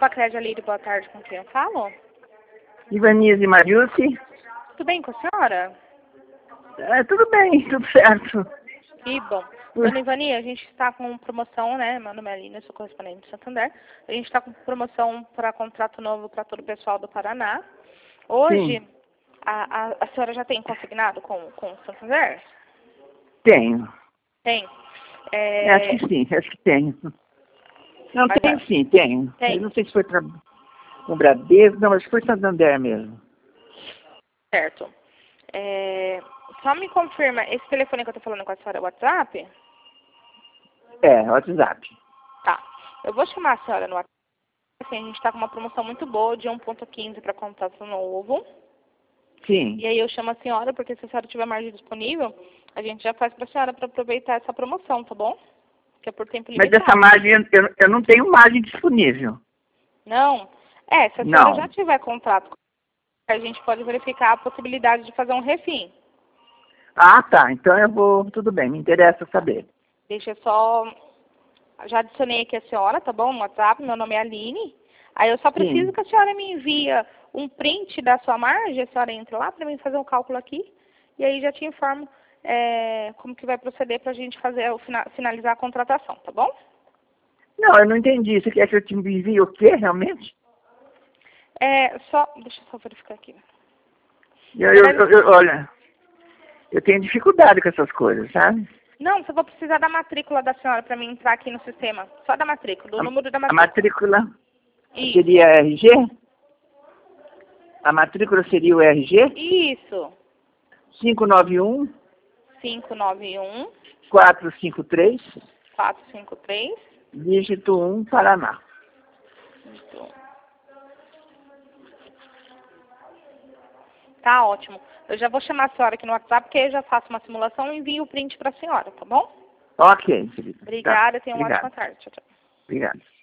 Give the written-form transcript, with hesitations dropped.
Pacred Alírio, boa tarde, com quem eu falo? Ivanise Mariucci. Tudo bem com a senhora? Tudo bem, tudo certo. Que bom. Dona Ivani, a gente está com promoção, né? Meu nome é Aline, sou correspondente de Santander. A gente está com promoção para contrato novo para todo o pessoal do Paraná. Hoje, a senhora já tem consignado com o Santander? Tenho. Tem? Acho que sim, acho que tenho. Não, Mas tenho sim, tenho. Tem. Eu não sei se foi com Bradesco, não, mas foi Santander mesmo. Certo. Só me confirma, esse telefone que eu estou falando com a senhora é o WhatsApp? WhatsApp. Tá. Eu vou chamar a senhora no WhatsApp. Assim, a gente está com uma promoção muito boa de 1,15 para contrato novo. Sim. E aí eu chamo a senhora, porque se a senhora tiver margem disponível, a gente já faz para a senhora para aproveitar essa promoção, tá bom? Que é por tempo Mas limitado. essa margem, eu não tenho margem disponível. Não? Se a senhora já tiver contrato, a gente pode verificar a possibilidade de fazer um refim. Ah, tá. Então eu vou, tudo bem, me interessa saber. Deixa eu só... Já adicionei aqui a senhora, tá bom? No WhatsApp, meu nome é Aline. Aí eu só preciso que a senhora me envie um print da sua margem, a senhora entra lá para mim fazer um cálculo aqui. E aí já te informo como que vai proceder para a gente finalizar a contratação, tá bom? Não, eu não entendi. Você quer que eu te envie o quê, realmente? Deixa eu só verificar aqui. Olha, eu tenho dificuldade com essas coisas, sabe? Não, só vou precisar da matrícula da senhora para mim entrar aqui no sistema. Só da matrícula, do número da A matrícula. matrícula Isso. seria RG? A matrícula seria o RG? Isso. 591 591 453 453 dígito 1, Paraná. Tá ótimo. Eu já vou chamar a senhora aqui no WhatsApp, porque aí eu já faço uma simulação e envio o print para a senhora, tá bom? Ok, Felipe. Obrigada, Tá. tenha uma Obrigado. ótima tarde. Tchau, tchau. Obrigado.